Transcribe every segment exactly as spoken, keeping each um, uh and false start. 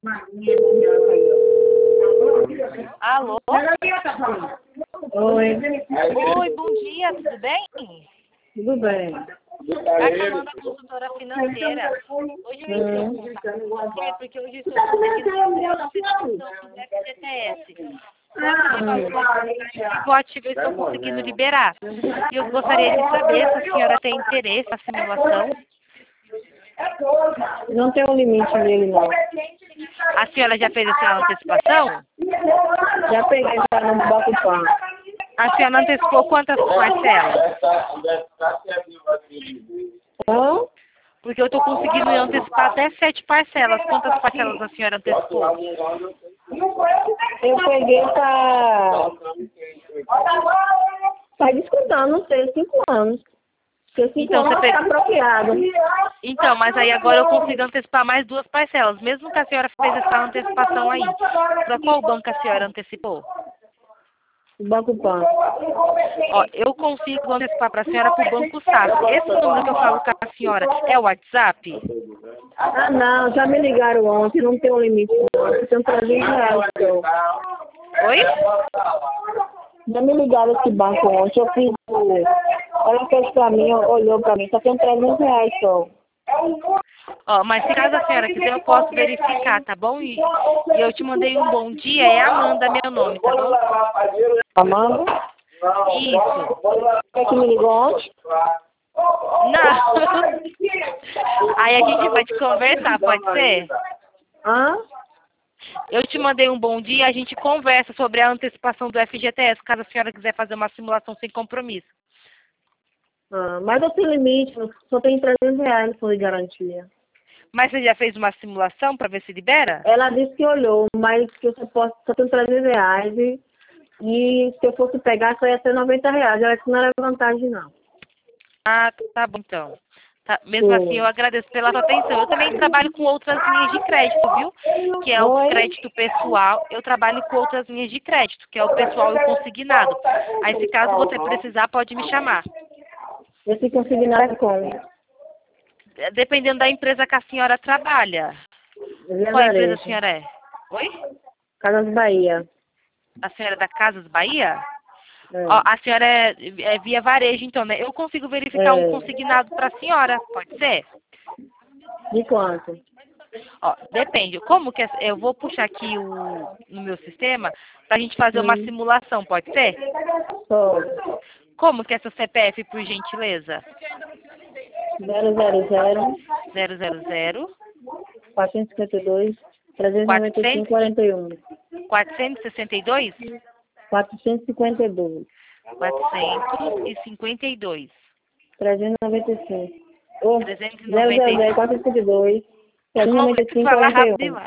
Alô? Oi. Oi, bom dia, tudo bem? Tudo bem. Aqui é Amanda, consultora financeira. Hoje eu entrei em contato com você porque hoje eu estou conseguindo fazer a antecipação do F G T S. Vou ativar e estou conseguindo liberar. E eu gostaria de saber se a senhora tem interesse na simulação. Não tem um limite nele, não. A senhora já fez essa antecipação? Já peguei já no Banco Pan. A senhora antecipou quantas parcelas? Hã? Porque eu estou conseguindo antecipar até sete parcelas. Quantas parcelas a senhora antecipou? Eu peguei pra... Tá descontando, não sei, cinco anos. Porque cinco Então, anos você está fez... apropriado. Então, mas aí agora eu consigo antecipar mais duas parcelas, mesmo que a senhora fez essa antecipação aí. Para qual banco a senhora antecipou? O Banco Pan. Ó, eu consigo antecipar para a senhora para o Banco Safra. Esse número que eu falo com a senhora é o WhatsApp? Ah, não, já me ligaram ontem, não tem um limite. Não. Tem trezentos reais. Então. Oi? Já me ligaram esse banco ontem, eu fiz... Ela fez pra mim, olhou pra mim, só tem trezentos reais só. Ó, mas se caso a senhora quiser, eu posso verificar, tá bom? E, e eu te mandei um bom dia, é Amanda meu nome, tá bom? Amanda? Isso. Quer que me ligou ontem? Não. Aí a gente vai te conversar, pode ser? Hã? Eu te mandei um bom dia, a gente conversa sobre a antecipação do F G T S, caso a senhora quiser fazer uma simulação sem compromisso. Ah, mas não tem limite, só tem trezentos reais no fundo de garantia. Mas você já fez uma simulação para ver se libera? Ela disse que olhou, mas que eu só, posso, só tenho trezentos reais e, e se eu fosse pegar só ia ser noventa reais. Ela disse que não era vantagem, não. Ah, tá bom então. Tá, mesmo Sim. assim, eu agradeço pela sua atenção. Eu também trabalho com outras linhas de crédito, viu? Que é o Oi? crédito pessoal. Eu trabalho com outras linhas de crédito, que é o pessoal e o consignado. Aí, se caso você precisar, pode me chamar. Esse consignado é como? Dependendo da empresa que a senhora trabalha. Qual empresa a senhora é? Oi? Casas Bahia. A senhora é da Casas Bahia? É. Ó, a senhora é, é via varejo, então, né? Eu consigo verificar um É. consignado para a senhora, pode ser? De quanto? Ó, depende. Como que é, eu vou puxar aqui o, no meu sistema para a gente fazer uma Hum. simulação, pode ser? Pode. Como que é seu C P F, por gentileza? zero zero zero, zero zero zero, quatrocentos e cinquenta e dois, trezentos e noventa e cinco, quarenta e um. quatrocentos e sessenta e dois? quatrocentos e cinquenta e dois. quatrocentos e cinquenta e dois. trezentos e noventa e cinco. Oh, trezentos e zero noventa zero e zero, cinco. quatrocentos e cinquenta e dois, trezentos e noventa e cinco, Falar quarenta e rápido um. demais.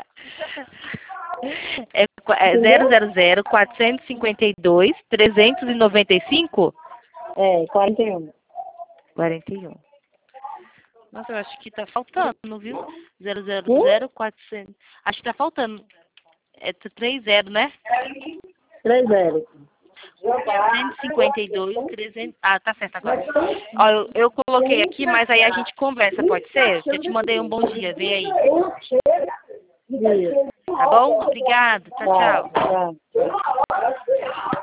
É, é zero zero zero, quatrocentos e cinquenta e dois, trezentos e noventa e cinco? É, quarenta e um. quarenta e um. Nossa, eu acho que tá faltando, viu? zero zero Hum? zero, quatrocentos. Acho que tá faltando. É três zero, né? três zero. quatrocentos e cinquenta e dois, trezentos. Ah, tá certo agora. Ó, eu, eu coloquei aqui, mas aí a gente conversa, pode ser? Eu te mandei um bom dia, vê aí. Isso. Tá bom? Obrigado. Tchau, tchau. Tá, tá.